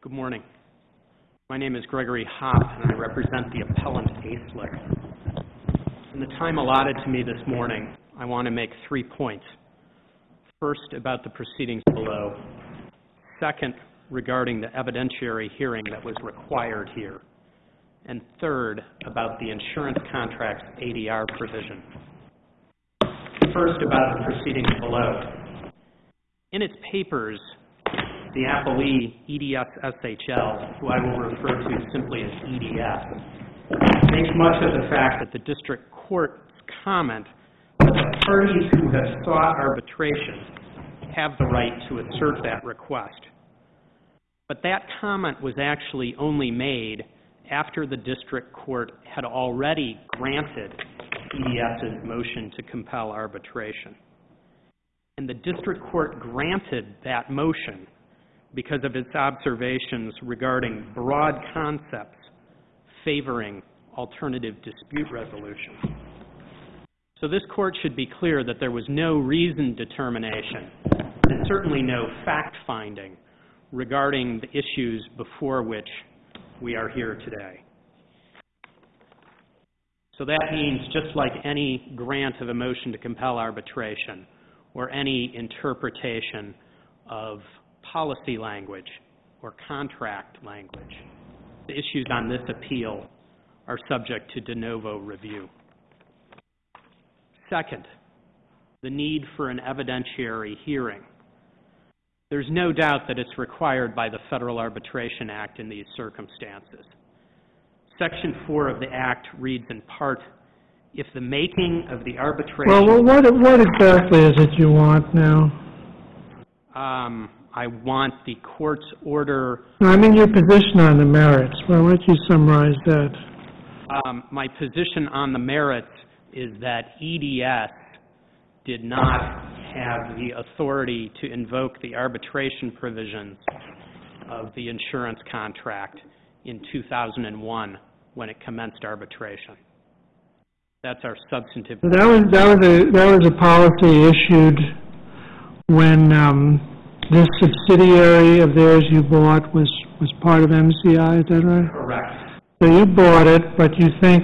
Good morning. My name is Gregory Hopp, and I represent the appellant Aisler. In the time allotted to me this morning, I want to make 3 points. First, about the proceedings below. Second, regarding the evidentiary hearing that was required here. And third, about the insurance contract's ADR provision. First, about the proceedings below. In its papers, the appellee, EDS-SHL, who I will refer to simply as EDS, makes much of the fact that the district court's comment that the parties who have sought arbitration have the right to assert that request. But that comment was actually only made after the district court had already granted EDS's motion to compel arbitration. And the district court granted that motion because of its observations regarding broad concepts favoring alternative dispute resolution. So this court should be clear that there was no reasoned determination and certainly no fact-finding regarding the issues before which we are here today. So that means just like any grant of a motion to compel arbitration or any interpretation of policy language or contract language, the issues on this appeal are subject to de novo review. Second, the need for an evidentiary hearing. There's no doubt that it's required by the Federal Arbitration Act in these circumstances. Section 4 of the Act reads in part, if the making of the arbitration... Well, what exactly is it you want now? I want the court's order... No, I mean your position on the merits. Well, why don't you summarize that? My position on the merits is that EDS did not have the authority to invoke the arbitration provisions of the insurance contract in 2001 when it commenced arbitration. That's our substantive... That was a policy issued when this subsidiary of theirs you bought was part of MCI, is that right? Correct. So you bought it, but you think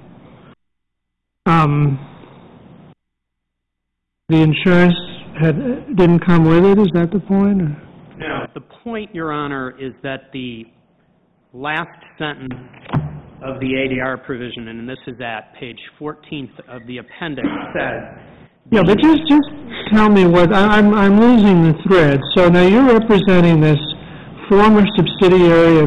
the insurance didn't come with it? Is that the point? Or? No. The point, Your Honor, is that the last sentence of the ADR provision, and this is at page 14 of the appendix, says... Yeah, but just tell me what... I'm losing the thread. So now you're representing this former subsidiary of...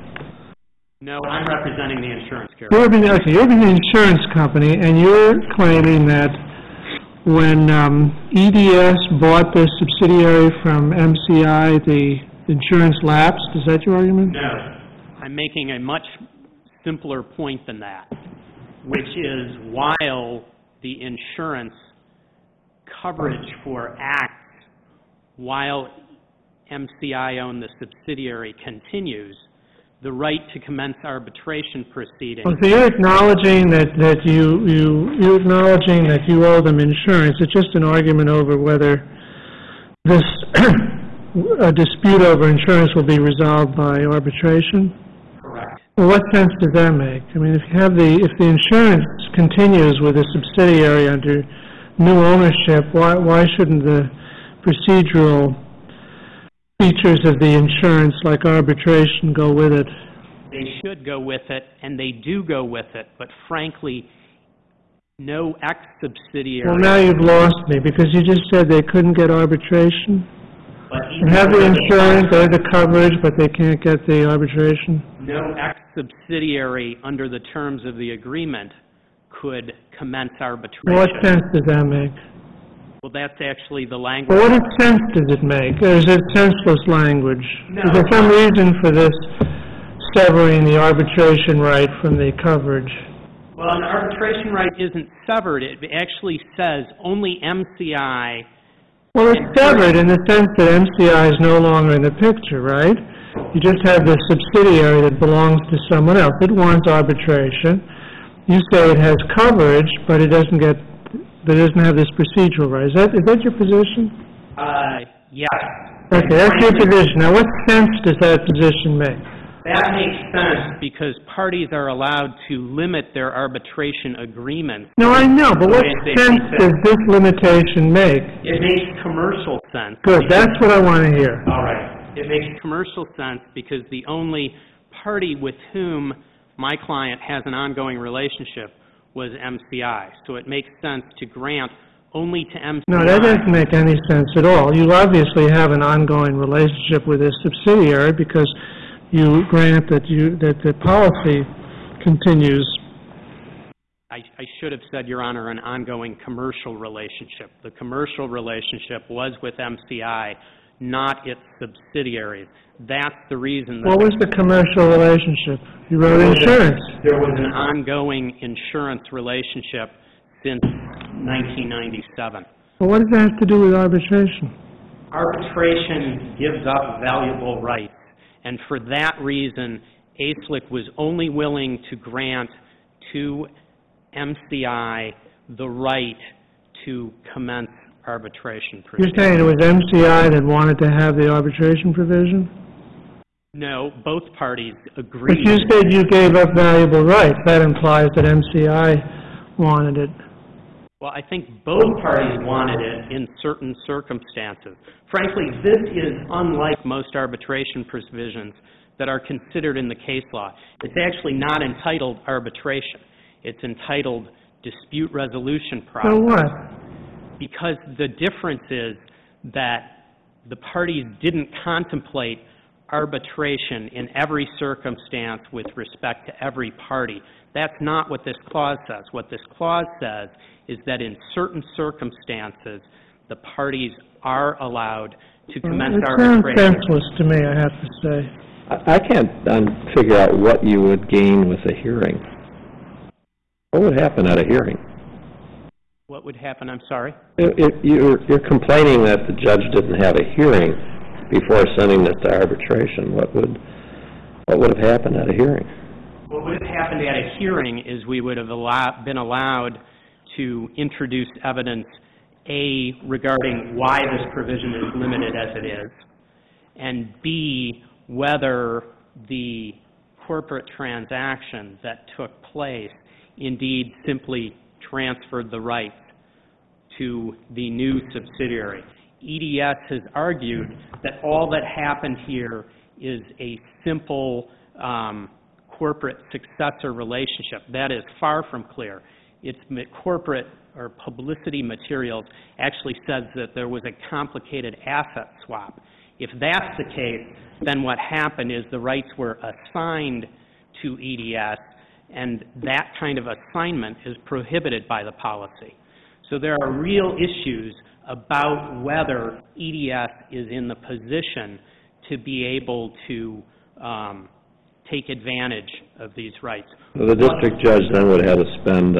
No, I'm representing the insurance carrier. You're representing the insurance company, and you're claiming that when EDS bought this subsidiary from MCI, the insurance lapsed. Is that your argument? No. I'm making a much simpler point than that, which is while the insurance coverage for acts while MCI owned the subsidiary continues, the right to commence arbitration proceedings... Well, so you're acknowledging that you're acknowledging that you owe them insurance. It's just an argument over whether this a dispute over insurance will be resolved by arbitration? Correct. Well, what sense does that make? I mean, if the insurance continues with a subsidiary under new ownership, why shouldn't the procedural features of the insurance, like arbitration, go with it? They should go with it, and they do go with it, but frankly, no ex-subsidiary... Well, now you've lost me, because you just said they couldn't get arbitration. They have the insurance, they have the coverage, but they can't get the arbitration. No ex-subsidiary, under the terms of the agreement, could commence arbitration. Well, what sense does that make? Well, that's actually the language... Well, what sense does it make? Or is it senseless language? No. Is there some reason for this severing the arbitration right from the coverage? Well, an arbitration right isn't severed. It actually says only MCI... Well, it's severed in the sense that MCI is no longer in the picture, right? You just have this subsidiary that belongs to someone else. It wants arbitration. You say it has coverage, but it doesn't have this procedural right. Is that your position? Yes. Okay, that's your position. Now, what sense does that position make? That makes sense because parties are allowed to limit their arbitration agreements. No, I know, but what sense does this limitation make? It makes commercial sense. Good, that's what I want to hear. All right. It makes commercial sense because the only party with whom my client has an ongoing relationship was MCI. So it makes sense to grant only to MCI. No, that doesn't make any sense at all. You obviously have an ongoing relationship with this subsidiary because you grant that the policy continues. I should have said, Your Honor, an ongoing commercial relationship. The commercial relationship was with MCI, not its subsidiaries. That's the reason. What was the commercial relationship? You wrote insurance. There was an ongoing insurance relationship since 1997. Well, what does that have to do with arbitration? Arbitration gives up valuable rights, and for that reason, ASLIC was only willing to grant to MCI the right to commence arbitration proceedings. You're saying it was MCI that wanted to have the arbitration provision? No, both parties agreed. But you said you gave up valuable rights. That implies that MCI wanted it. Well, I think both parties wanted it in certain circumstances. Frankly, this is unlike most arbitration provisions that are considered in the case law. It's actually not entitled arbitration. It's entitled dispute resolution process. So what? Because the difference is that the parties didn't contemplate arbitration in every circumstance with respect to every party. That's not what this clause says. What this clause says is that in certain circumstances, the parties are allowed to commence arbitration. It sounds senseless to me, I have to say. I can't figure out what you would gain with a hearing. What would happen at a hearing? What would happen? I'm sorry? You're complaining that the judge didn't have a hearing before sending this to arbitration. What would have happened at a hearing? What would have happened at a hearing is we would have been allowed to introduce evidence, A, regarding why this provision is limited as it is, and B, whether the corporate transaction that took place indeed simply transferred the rights to the new subsidiary. EDS has argued that all that happened here is a simple corporate successor relationship. That is far from clear. Its corporate or publicity materials actually says that there was a complicated asset swap. If that's the case, then what happened is the rights were assigned to EDS, and that kind of assignment is prohibited by the policy. So there are real issues about whether EDS is in the position to be able to take advantage of these rights. So the district judge then would have to spend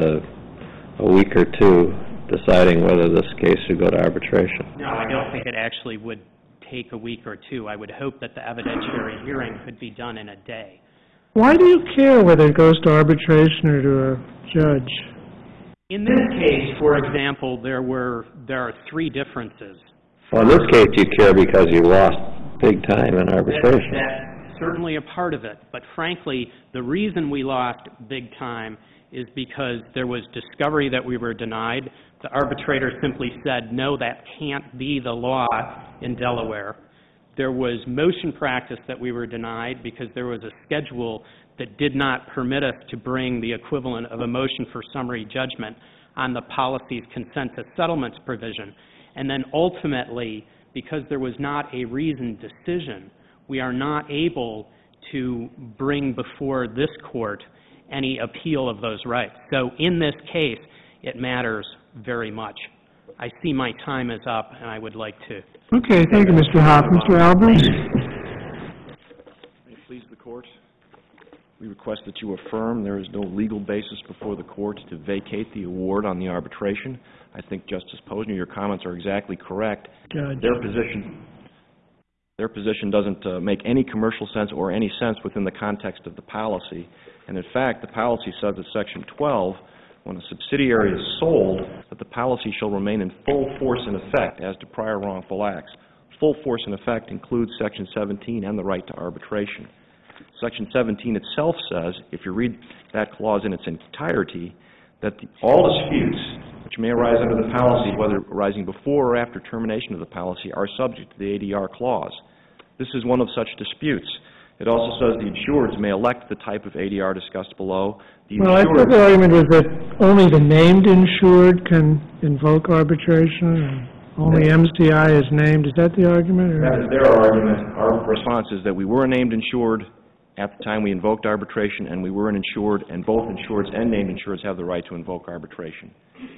a week or two deciding whether this case should go to arbitration. No, I don't think it actually would take a week or two. I would hope that the evidentiary hearing could be done in a day. Why do you care whether it goes to arbitration or to a judge? In this case, for example, there are three differences. Well, in this case, you care because you lost big time in arbitration. That's certainly a part of it. But frankly, the reason we lost big time is because there was discovery that we were denied. The arbitrator simply said, no, that can't be the law in Delaware. There was motion practice that we were denied because there was a schedule that did not permit us to bring the equivalent of a motion for summary judgment on the policy's consent to settlements provision. And then ultimately, because there was not a reasoned decision, we are not able to bring before this court any appeal of those rights. So in this case, it matters very much. I see my time is up, and I would like to... Okay, thank you, Mr. Hoff. Mr. Albers? May it please the Court, we request that you affirm there is no legal basis before the Court to vacate the award on the arbitration. I think, Justice Posner, your comments are exactly correct. Judge. Their position doesn't make any commercial sense or any sense within the context of the policy. And in fact, the policy says in Section 12, when a subsidiary is sold, that the policy shall remain in full force and effect as to prior wrongful acts. full force and effect includes Section 17 and the right to arbitration. Section 17 itself says, if you read that clause in its entirety, that all disputes which may arise under the policy, whether arising before or after termination of the policy, are subject to the ADR clause. This is one of such disputes. It also says the insureds may elect the type of ADR discussed below. Well, I thought the argument was that only the named insured can invoke arbitration, and only MCI is named. Is that the argument? Or? That is their argument. Our response is that we were a named insured at the time we invoked arbitration, and we were an insured, and both insureds and named insureds have the right to invoke arbitration.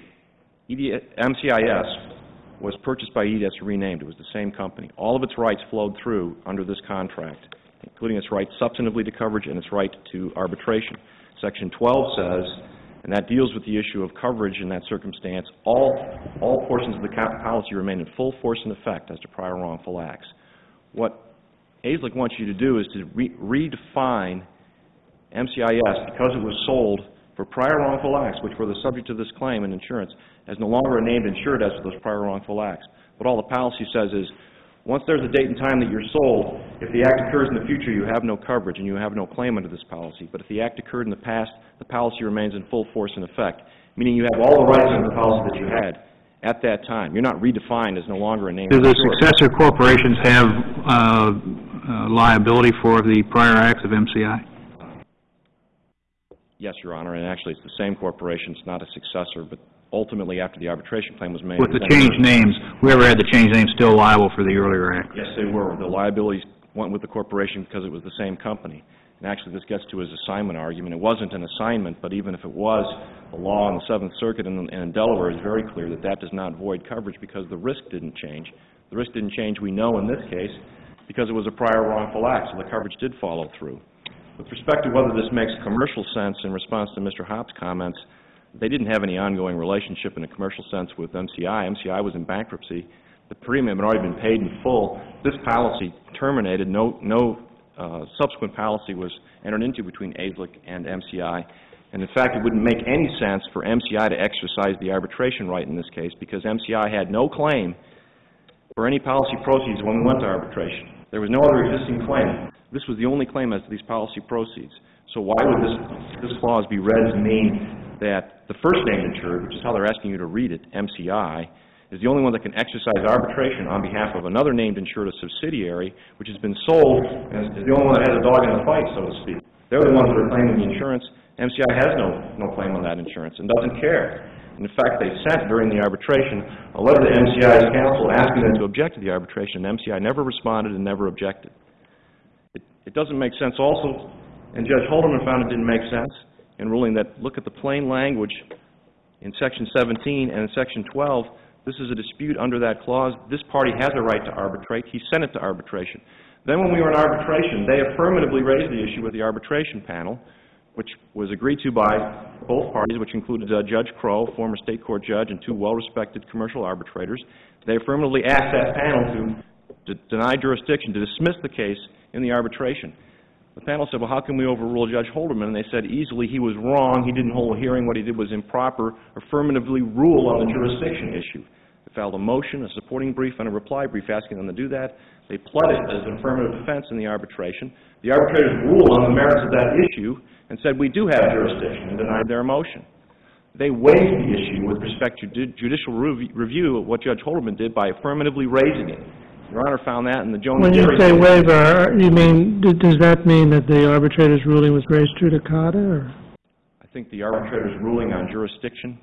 MCIS was purchased by EDS and renamed. It was the same company. All of its rights flowed through under this contract, including its right substantively to coverage and its right to arbitration. Section 12 says, and that deals with the issue of coverage in that circumstance, all portions of the policy remain in full force and effect as to prior wrongful acts. What ASLIC wants you to do is to redefine MCIS, because it was sold for prior wrongful acts, which were the subject of this claim in insurance, as no longer a named insured as to those prior wrongful acts. What all the policy says is, once there's a date and time that you're sold, if the act occurs in the future, you have no coverage and you have no claim under this policy. But if the act occurred in the past, the policy remains in full force and effect, meaning you have all the rights under the policy that you had at that time. You're not redefined as no longer a named insured. Do the successor corporations have liability for the prior acts of MCI? Yes, Your Honor, and actually it's the same corporation. It's not a successor, but ultimately after the arbitration claim was made... With the changed names, whoever had the changed names still liable for the earlier act? Yes, they were. The liabilities went with the corporation because it was the same company. And actually this gets to his assignment argument. It wasn't an assignment, but even if it was, the law in the Seventh Circuit and in Delaware is very clear that that does not void coverage because the risk didn't change. The risk didn't change, we know in this case, because it was a prior wrongful act, so the coverage did follow through. With respect to whether this makes commercial sense in response to Mr. Hopp's comments, they didn't have any ongoing relationship in a commercial sense with MCI. MCI was in bankruptcy. The premium had already been paid in full. This policy terminated. No subsequent policy was entered into between ASLIC and MCI. And in fact, it wouldn't make any sense for MCI to exercise the arbitration right in this case because MCI had no claim for any policy proceeds when we went to arbitration. There was no other existing claim. This was the only claim as to these policy proceeds. So why would this clause be read to mean that the first named insured, which is how they're asking you to read it, MCI, is the only one that can exercise arbitration on behalf of another named insured, a subsidiary, which has been sold, and is the only one that has a dog in the fight, so to speak. They're the ones that are claiming the insurance. MCI has no claim on that insurance and doesn't care. And in fact, they sent during the arbitration a letter to MCI's counsel asking them to object to the arbitration, and MCI never responded and never objected. It doesn't make sense also, and Judge Holderman found it didn't make sense in ruling that, look at the plain language in Section 17 and in Section 12, this is a dispute under that clause. This party has a right to arbitrate. He sent it to arbitration. Then when we were in arbitration, they affirmatively raised the issue with the arbitration panel, which was agreed to by both parties, which included Judge Crow, former state court judge, and two well-respected commercial arbitrators. They affirmatively asked that panel to deny jurisdiction, to dismiss the case in the arbitration. The panel said, well, how can we overrule Judge Holderman? And they said easily he was wrong. He didn't hold a hearing. What he did was improper. Affirmatively rule on the jurisdiction issue. They filed a motion, a supporting brief, and a reply brief asking them to do that. They pled it as an affirmative defense in the arbitration. The arbitrators ruled on the merits of that issue and said we do have jurisdiction and denied their motion. They waived the issue with respect to judicial review of what Judge Holderman did by affirmatively raising it. Your Honor found that in the Jones... When you say waiver, you mean, does that mean that the arbitrator's ruling was res judicata? Or? I think the arbitrator's ruling on jurisdiction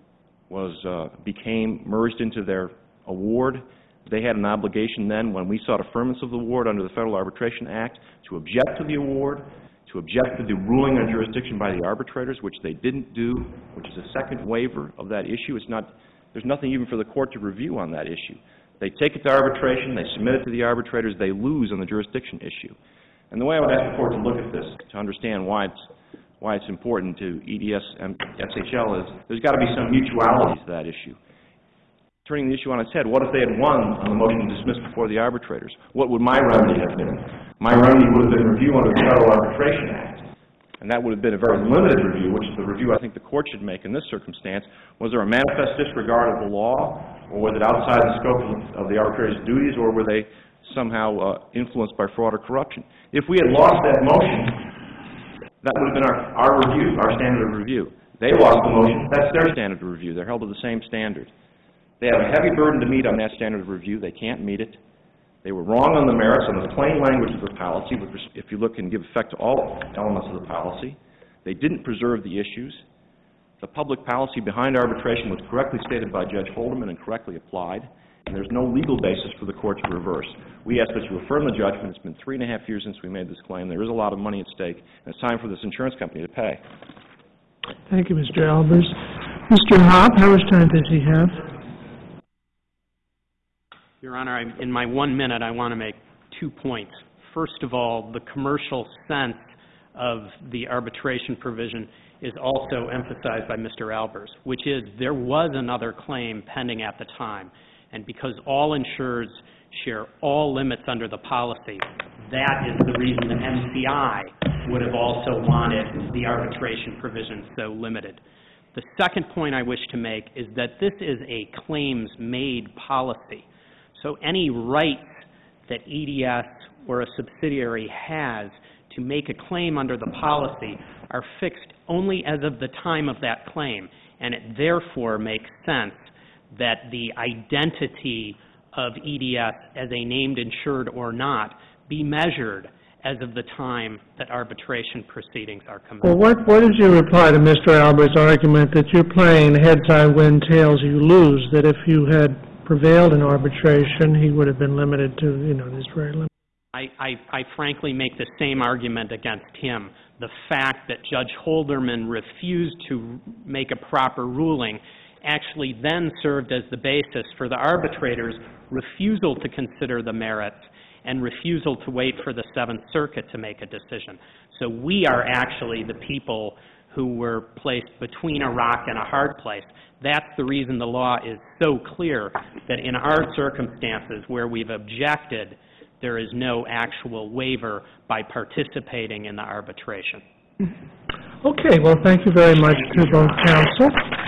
became merged into their award. They had an obligation then, when we sought affirmance of the award under the Federal Arbitration Act, to object to the award, to object to the ruling on jurisdiction by the arbitrators, which they didn't do, which is a second waiver of that issue. There's nothing even for the court to review on that issue. They take it to arbitration, they submit it to the arbitrators, they lose on the jurisdiction issue. And the way I would ask the court to look at this, to understand why it's important to EDS and SHL, is there's got to be some mutuality to that issue. Turning the issue on its head, what if they had won on the motion to dismiss before the arbitrators? What would my remedy have been? My remedy would have been review under the Federal Arbitration Act. And that would have been a very limited review, which is the review I think the court should make in this circumstance. Was there a manifest disregard of the law? or was it outside the scope of the arbitrator's duties, or were they somehow influenced by fraud or corruption? If we had lost that motion, that would have been our review, our standard of review. They lost the motion, that's their standard of review. They're held to the same standard. They have a heavy burden to meet on that standard of review. They can't meet it. They were wrong on the merits, on the plain language of the policy, if you look and give effect to all elements of the policy. They didn't preserve the issues. The public policy behind arbitration was correctly stated by Judge Holderman and correctly applied, and there's no legal basis for the court to reverse. We ask that you affirm the judgment. It's been 3.5 years since we made this claim. There is a lot of money at stake, and it's time for this insurance company to pay. Thank you, Mr. Albers. Mr. Hopp, how much time does he have? Your Honor, in my 1 minute, I want to make 2 points. First of all, the commercial sense of the arbitration provision is also emphasized by Mr. Albers, which is there was another claim pending at the time, and because all insurers share all limits under the policy, that is the reason that MCI would have also wanted the arbitration provision so limited. The second point I wish to make is that this is a claims-made policy. So any rights that EDS or a subsidiary has to make a claim under the policy are fixed only as of the time of that claim, and it therefore makes sense that the identity of EDS as a named insured or not be measured as of the time that arbitration proceedings are commenced. Well, what is your reply to Mr. Albert's argument that you're playing heads I win, tails you lose, that if you had prevailed in arbitration, he would have been limited to, this very limit? I frankly make the same argument against him. The fact that Judge Holderman refused to make a proper ruling actually then served as the basis for the arbitrator's refusal to consider the merits and refusal to wait for the Seventh Circuit to make a decision. So we are actually the people who were placed between a rock and a hard place. That's the reason the law is so clear that in our circumstances where we've objected, there is no actual waiver by participating in the arbitration. Okay, well, thank you very much to both counsel.